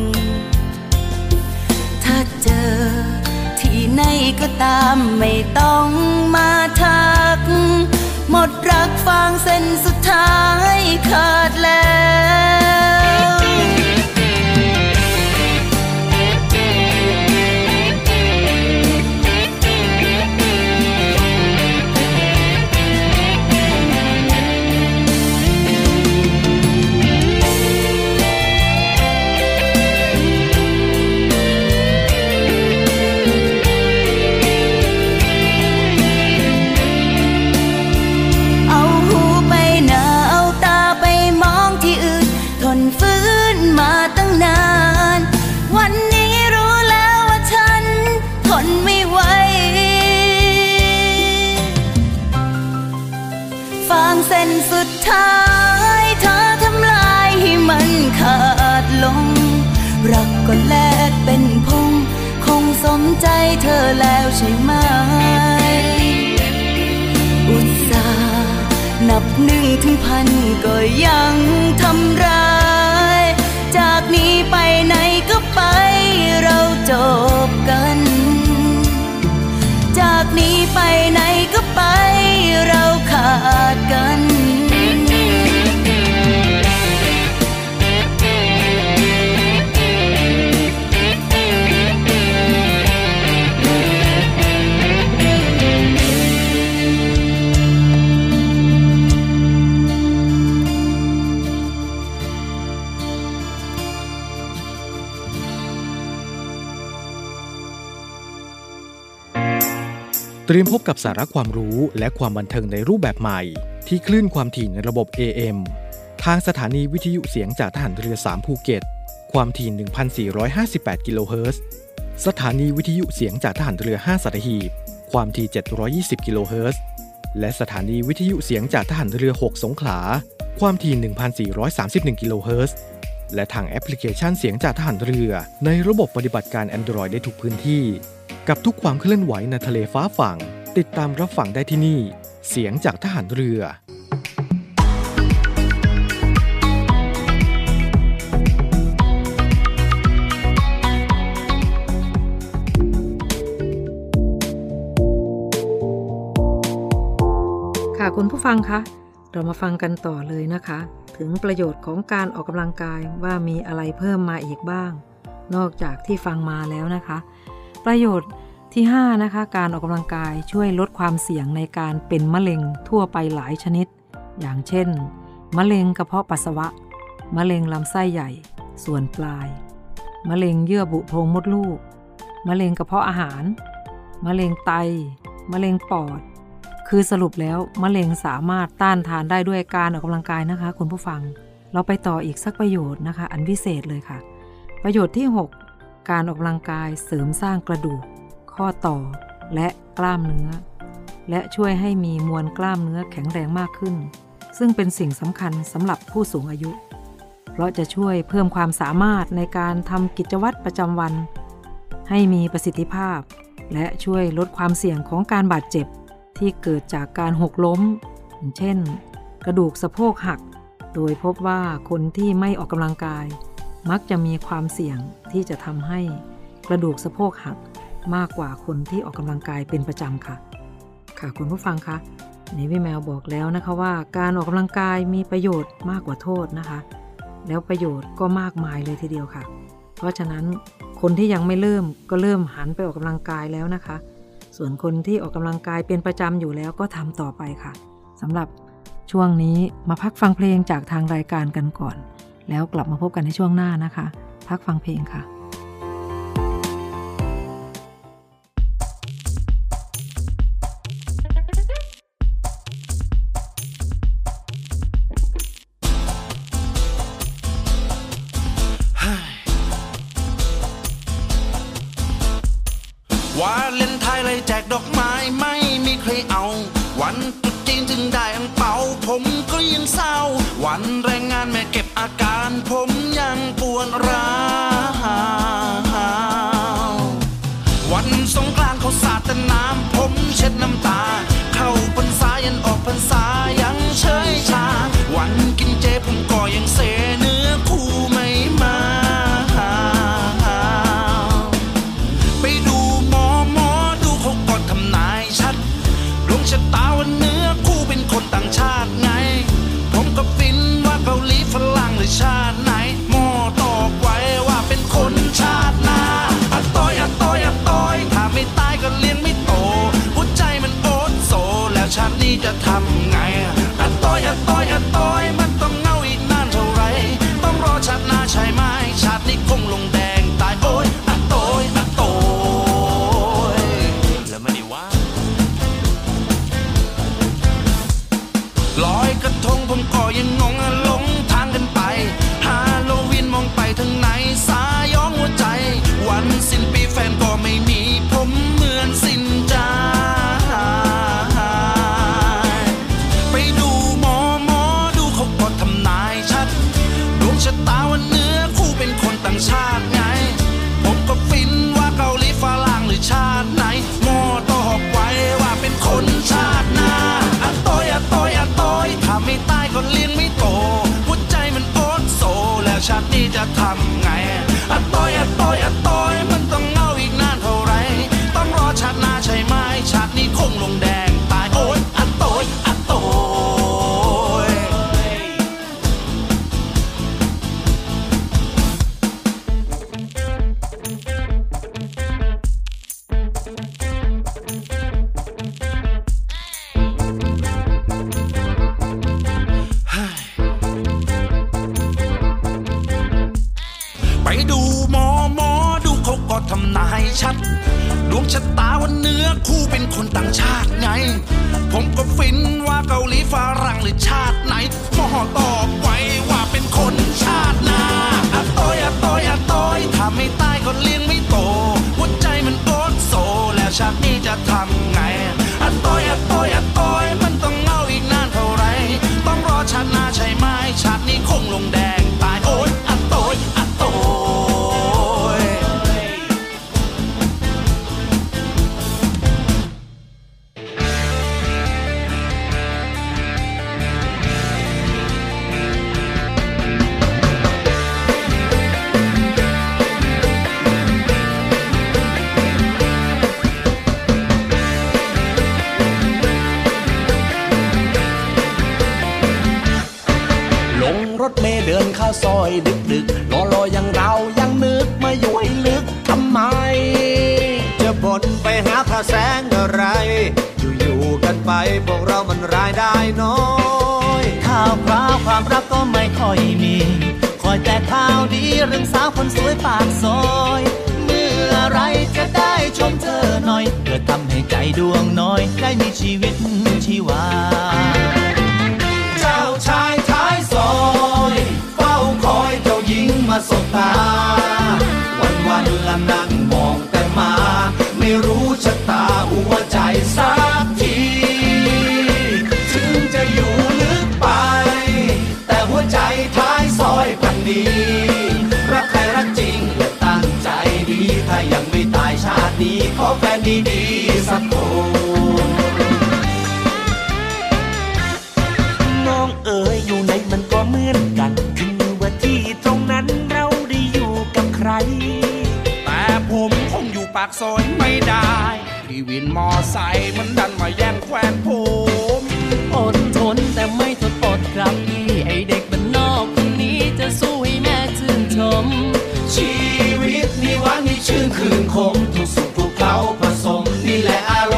ถ้าเจอที่ไหนก็ตามไม่ต้องมาทักหมดรักฟางเส้นสุดท้ายขาดแล้วเส้นสุดท้ายเธอทำลายให้มันขาดลงรักก็แลกเป็นพงคงสมใจเธอแล้วใช่ไหมอุตส่าห์นับหนึ่งถึงพันก็ยังทำร้ายจากนี้ไปไหนก็ไปเราจบกันจากนี้ไปไหนก็ไปเราขาดกันเตรียมพบกับสาระความรู้และความบันเทิงในรูปแบบใหม่ที่คลื่นความถี่ในระบบ เอ เอ็ม ทางสถานีวิทยุเสียงจากทหารเรือสามภูเก็ตความถี่ หนึ่งพันสี่ร้อยห้าสิบแปด กิโลเฮิรตซ์สถานีวิทยุเสียงจากทหารเรือห้าสัตหีบความถี่เจ็ดร้อยยี่สิบ กิโลเฮิรตซ์และสถานีวิทยุเสียงจากทหารเรือหกสงขลาความถี่ หนึ่งพันสี่ร้อยสามสิบเอ็ด กิโลเฮิรตซ์และทางแอปพลิเคชันเสียงจากทหารเรือในระบบปฏิบัติการ Android ได้ทุกพื้นที่กับทุกความเคลื่อนไหวในทะเลฟ้าฝั่งติดตามรับฟังได้ที่นี่เสียงจากทหารเรือค่ะคุณผู้ฟังคะเรามาฟังกันต่อเลยนะคะถึงประโยชน์ของการออกกำลังกายว่ามีอะไรเพิ่มมาอีกบ้างนอกจากที่ฟังมาแล้วนะคะประโยชน์ที่ห้านะคะการออกกำลังกายช่วยลดความเสี่ยงในการเป็นมะเร็งทั่วไปหลายชนิดอย่างเช่นมะเร็งกระเพาะปัสสาวะมะเร็งลำไส้ใหญ่ส่วนปลายมะเร็งเยื่อบุโพรงมดลูกมะเร็งกระเพาะอาหารมะเร็งไตมะเร็งปอดคือสรุปแล้วมะเร็งสามารถต้านทานได้ด้วยการออกกำลังกายนะคะคุณผู้ฟังเราไปต่ออีกสักประโยชน์นะคะอันพิเศษเลยค่ะประโยชน์ที่หกการออกกำลังกายเสริมสร้างกระดูกข้อต่อและกล้ามเนื้อและช่วยให้มีมวลกล้ามเนื้อแข็งแรงมากขึ้นซึ่งเป็นสิ่งสำคัญสำหรับผู้สูงอายุเพราะจะช่วยเพิ่มความสามารถในการทำกิจวัตรประจำวันให้มีประสิทธิภาพและช่วยลดความเสี่ยงของการบาดเจ็บที่เกิดจากการหกล้มอย่างเช่นกระดูกสะโพกหักโดยพบว่าคนที่ไม่ออกกำลังกายมักจะมีความเสี่ยงที่จะทำให้กระดูกสะโพกหักมากกว่าคนที่ออกกำลังกายเป็นประจำค่ะค่ะคุณผู้ฟังคะNavy Mailบอกแล้วนะคะว่าการออกกำลังกายมีประโยชน์มากกว่าโทษนะคะแล้วประโยชน์ก็มากมายเลยทีเดียวค่ะเพราะฉะนั้นคนที่ยังไม่เริ่มก็เริ่มหันไปออกกำลังกายแล้วนะคะส่วนคนที่ออกกำลังกายเป็นประจำอยู่แล้วก็ทำต่อไปค่ะสำหรับช่วงนี้มาพักฟังเพลงจากทางรายการกันก่อนแล้วกลับมาพบกันในช่วงหน้านะคะพักฟังเพลงค่ะวาเลนไทน์เลยแจกดอกไม้ไม่มีใครเอาวันตรุษจีนถึงได้อังเปาผมก็ยังเศร้าวันแรงงานแม่เก็บอาการผมยังปวดร้าววันสงกรานต์เขาสาดแต่น้ำผมเช็ดน้ำตาเข้าพรรษายันออกพรรษายังเฉยชาวันกินเจผมก็ยังเสเนื้อคู่ไม่มาชะตาวันเนื้อคู่เป็นคนต่างชาติไงผมก็ฟินว่าเกาหลีฝรั่งหรือชาติไหนหม้อตอกไว้ว่าเป็นคนชาติหน้าอะต้อยอะต้อยอะต้อยถ้าไม่ตายก็เลี้ยงไม่โตหัวใจมันโอดโซแล้วชาตินี้จะทำไงอะต้อยอะต้อยอะต้อยมันต้องเงาอีกนานเท่าไรต้องรอชาติหน้าใช่ไหมชาตินี้คงลงแดงตายโอ้ยอะต้อยอะต้อยแล้วไม่ได้ว่าลอยกระทงผมก็ยังงงหลงทางกันไปฮาโลวีนมองไปทางไหนสายย้องหัวใจวันสิ้นปีแฟนก็ไม่มีผมเหมือนสิ้นใจไปดูหมอหมอดูเขาก็ทำนายชัดดวงชะตาวันเนื้อคู่เป็นคนต่างชาติไงผมก็ฟินว่าเกาหลีฝรั่งหรือชาติไหนหม้อตอกไว้ว่าเป็นคนชาติหน้าอะต้อยอะต้อยอะต้อยถ้าไม่ตายก็เลี้ยงไม่โตหัวใจมันโอดโซแล้วชาตินี้จะทำไงอะต้อยอะต้อยอะต้อยมันต้องเงาอีกนานเท่าไรต้องรอชาติหน้าใช่ไหมชาตินี้คงลงแดงตายโอ้ยอะต้อยอะต้อยไปดูหมอหมอดูเขาก็ทำนายชัดดวงชะตาวันเนื้อคู่เป็นคนต่างชาติไงผมก็ฟินว่าเกาหลีฝรั่งหรือชาติไหนหม้อตอกไว้ว่าเป็นคนชาติหน้าอะต้อยอะต้อยอะต้อยถ้าไม่ตายก็เลี้ยงไม่โตหัวใจมันโอดโซแล้วชาตินี้จะทำไงอะต้อยอะต้อยอะต้อยมันต้องเงาอีกนานเท่าไรต้องรอชาติหน้าใช่ไหมชาตินี้คงลงแดงตายโอ้ยอะต้อยอะต้อยรถเมล์เดินเข้าซอยดึกดึกรอรออย่างเรายังนึกมาอยู่ให้ลึกทำไมจะบ่นไปหาพระแสงอะไรอยู่ๆกันไปพวกเรามันรายได้น้อยข่าวคราวความรักก็ไม่ค่อยมีคอยแต่ข่าวดีเรื่องสาวคนสวยปากซอยเมื่อไรจะได้ชมเธอหน่อยเพื่อทำให้ใจดวงน้อยได้มีชีวิตชีวาเจ้าชายท้ายซอยเฝ้าคอยเจ้าหญิงมาสบตาวันวันละนั่งมองแต่มาไม่รู้ชะตาหัวใจสักทีถึงจะอยู่ลึกไปแต่หัวใจท้ายซอยพันดีรักใครรักจริงและตั้งใจดีถ้ายังไม่ตายชาตินี้ขอแฟนดีๆสักคนน้องเอ๋ยอยู่ไหนมันก็เหมือนกันขึ้นอยู่ว่าที่ตรงนั้นเราได้อยู่กับใครแต่ผมคงอยู่ปากซอยไม่ได้พี่วินมอไซค์มันดันมาแย่งแควนผมอดทนแต่ไม่ทนอดครับพี่ไอเด็กบ้านนอกคนนี้จะสู้ให้แม่ชื่นชมชีวิตนี่หวานนี่ชื่นคืนคมทุกสุขทุกเคล้าผสมนี่แหละอาร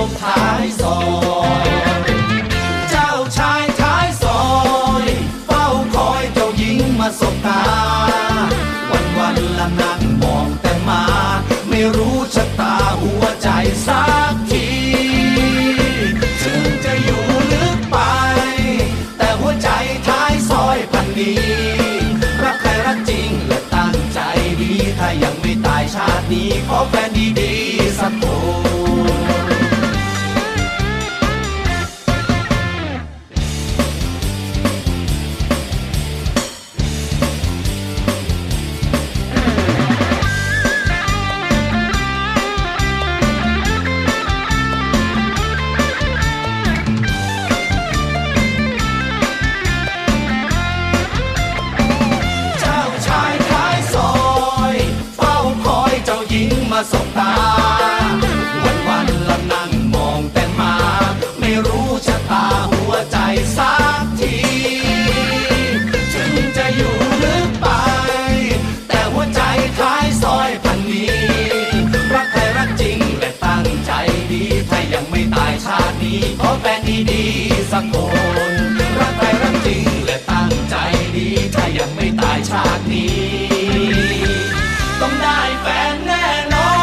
ขอแฟนดีๆสักคนรักใครรักจริงและตั้งใจดีถ้ายังไม่ตายชาตินี้ต้องได้แฟนแน่นอน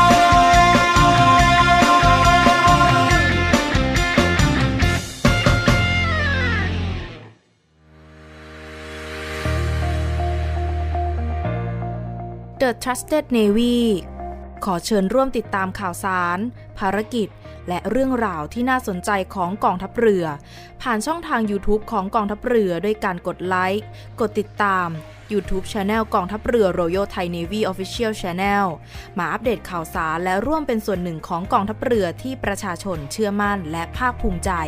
The Trusted Navy ขอเชิญร่วมติดตามข่าวสารภารกิจและเรื่องราวที่น่าสนใจของกองทัพเรือผ่านช่องทาง YouTube ของกองทัพเรือด้วยการกดไลค์กดติดตาม YouTube Channel กองทัพเรือ Royal Thai Navy Official Channel มาอัปเดตข่าวสารและร่วมเป็นส่วนหนึ่งของกองทัพเรือที่ประชาชนเชื่อมั่นและภาคภูมิใจ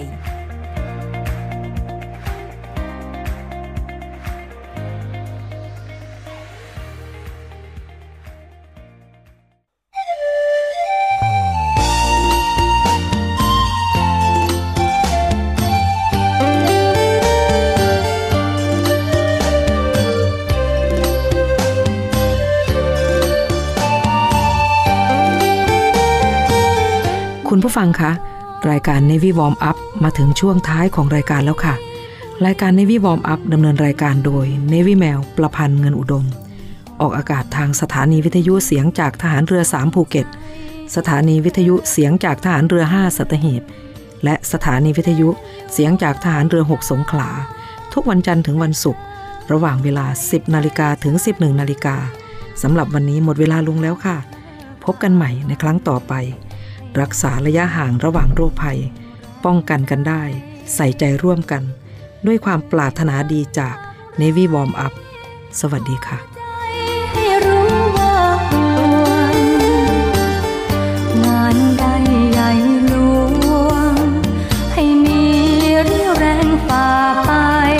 คุณผู้ฟังคะรายการ Navy Warm Up มาถึงช่วงท้ายของรายการแล้วค่ะรายการ Navy Warm Up ดำเนินรายการโดย Navy แมวประพันธ์เงินอุดมออกอากาศทางสถานีวิทยุเสียงจากทหารเรือสามภูเก็ตสถานีวิทยุเสียงจากทหารเรือห้าสัตหีบและสถานีวิทยุเสียงจากทหารเรือหกสงขลาทุกวันจันทร์ถึงวันศุกร์ระหว่างเวลา สิบนาฬิกาถึง สิบเอ็ดนาฬิกาสำหรับวันนี้หมดเวลาลงแล้วค่ะพบกันใหม่ในครั้งต่อไปรักษาระยะห่างระหว่างโรคภัยป้องกันกันได้ใส่ใจร่วมกันด้วยความปรารถนาดีจาก Navy Warm Up สวัสดีค่ะให้รู้ว่าห่วงงานใดใหญ่หลวงให้มีเรี่ยวแรงฝ่าไป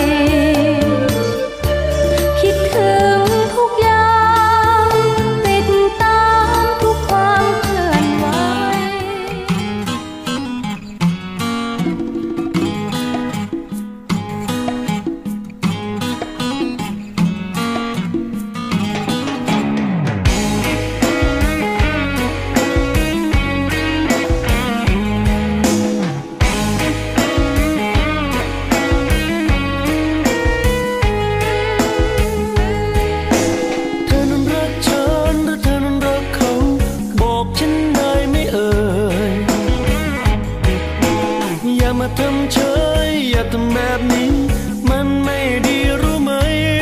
คิดถึงทุกอย่างติดตามทุกความเคลื่อนไหวทำเฉยอย่าทำแบบนี้มันไม่ดีรู้ไหม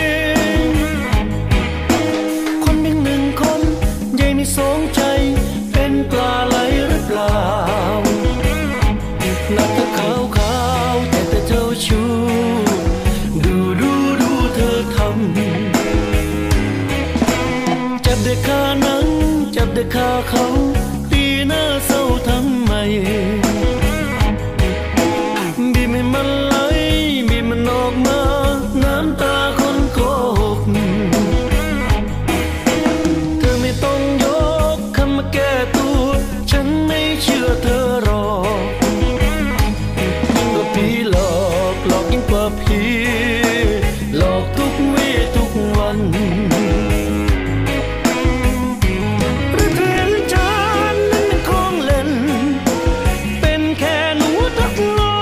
คนเพียงหนึ่งคนใหญ่ในสองใจเป็นปลาไหลหรือเปล่าหน้าตาขาวขาวแต่แต่เจ้าชู้ดูดูดูเธอทำจับได้คาหนังจับได้คาเขาตีหน้าเศร้าทำไมมันไหลบีบมันออกมาน้ำตาคนโกหกเธอไม่ต้องยกคำมาแก้ตัวฉันไม่เชื่อเธอหรอกยิ่งกว่าผีหลอกหลอกยิ่งกว่าผีหลอกทุกวี่ทุกวันหรือเรื่องฉันนั้นเป็นของเล่นเป็นแค่หนูทดลอง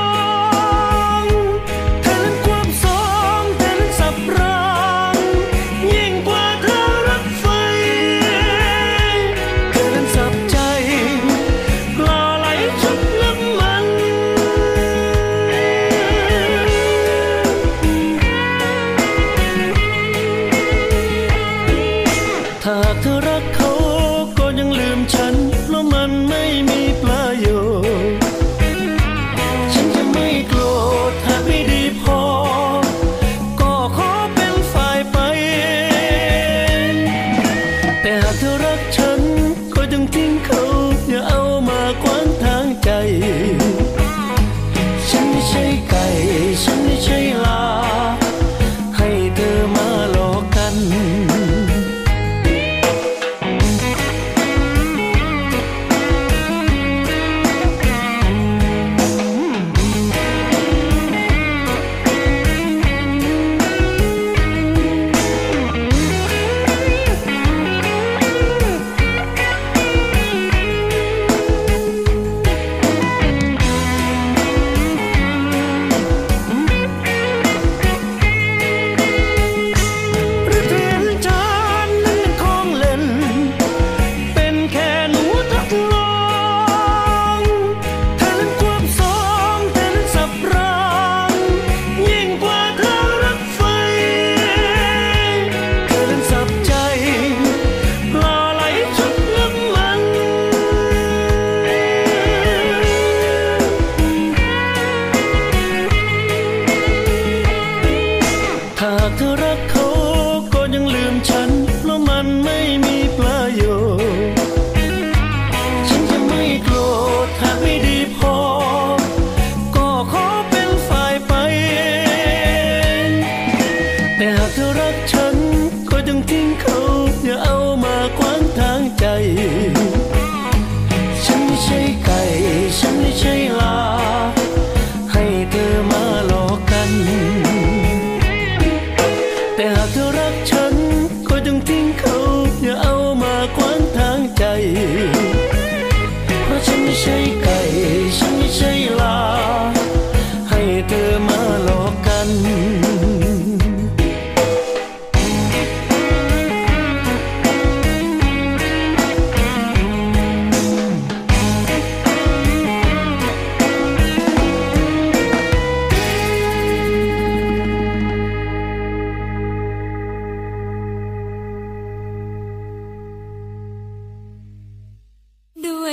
ฉันไม่ใช่ไก่ฉันไม่ใช่ลาให้เธอมาหลอกกัน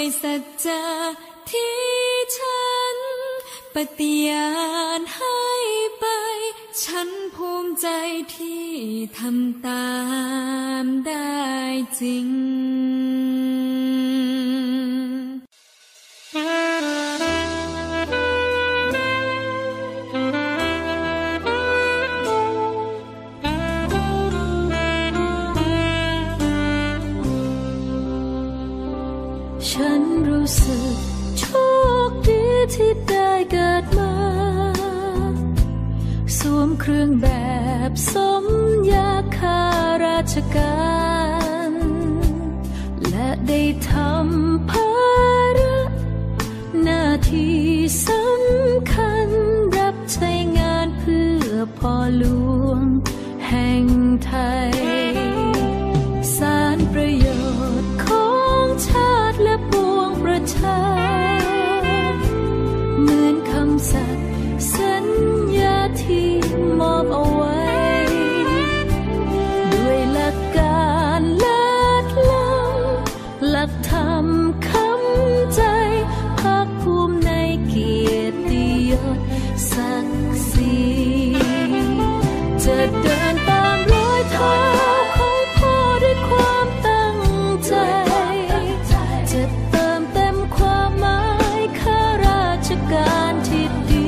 สัจจะที่ฉันปฏิญาณให้ไปฉันภูมิใจที่ทำตามได้จริงฉันรู้สึกโชคดีที่ได้เกิดมาสวมเครื่องแบบสมยาข้าราชการและได้ทำภาระหน้าที่สำคัญรับใช้งานเพื่อพ่อหลวงแห่งไทยสารประโยชน์ของชาติและปวงประชาเหมือนคำสัตย์สัญญาที่มอบเอาไว้ด้วยหลักการเลิศล้ำหลักธรรมคำใจภาคภูมิในเกียรติยศศักดิ์ศรีจะเดินตามรอยเท้าของพ่อด้วยความตั้งใจจะเติมเต็มความหมายข้าราชการที่ดี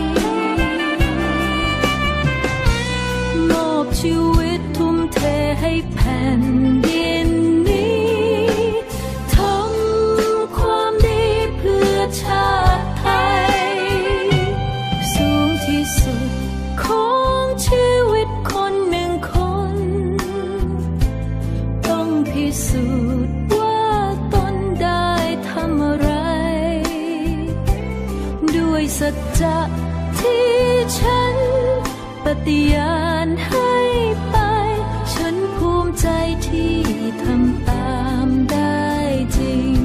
มอบชีวิตทุ่มเทให้แผ่นดินนี้ทำความดีเพื่อชาติไทยสูงที่สุดของชีวิตคนหนึ่งคนต้องพิสูจน์ว่าตนได้ทำอะไรด้วยสัจจะที่ฉันปฏิญาณให้ไปฉันภูมิใจที่ทำตามได้จริง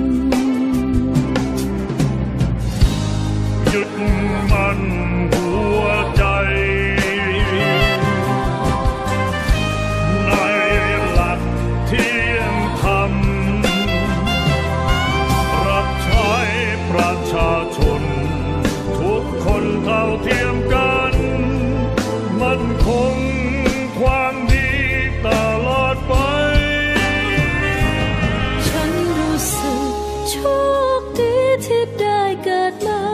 หยุดมันหัวใจในหลักเที่ยงธรรมรับใช้ประชาชนทุกคนเท่าเทียมกันมั่นคงความดีตลอดไปฉันรู้สึกโชคดีที่ได้เกิดมา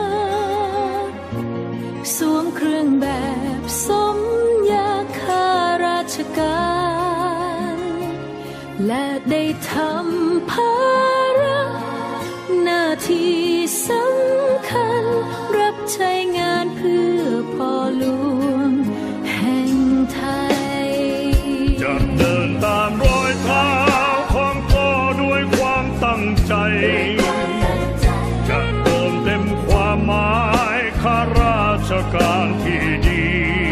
สวมเครื่องแบบสมยาข้าราชการและได้ทำภาระหน้าที่สำคัญรับใช้งานเพื่อพ่อหลวงแห่งไทยจะเดินตามรอยเท้าของพ่อด้วยความตั้งใจจะเติมเต็มความหมายข้าราชการที่ดี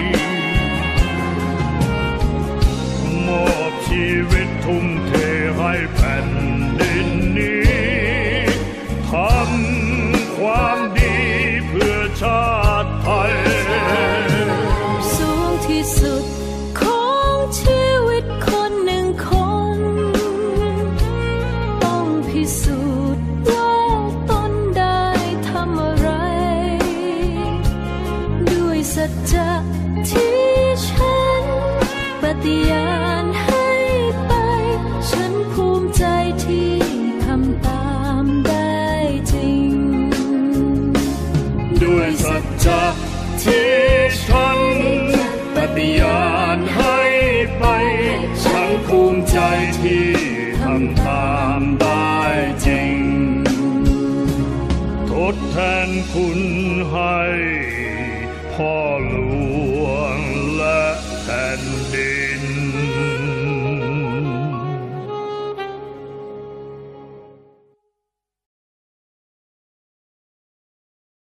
มอบชีวิตทุ่มเทให้แผ่นดินนี้ทำความดีเพื่อชาติไทยสูงที่สุดของชีวิตคนหนึ่งคนต้องพิสูจน์ว่าตนได้ทำอะไรด้วยสัจจะที่ฉันปฏิญาณให้ไปฉันภูมิใจที่ทำตามได้จริงด้วยสัจจะที่ฉันปฏิญาณให้ไปฉันภูมิใจที่ทำตามได้จริงทดแทนคุณให้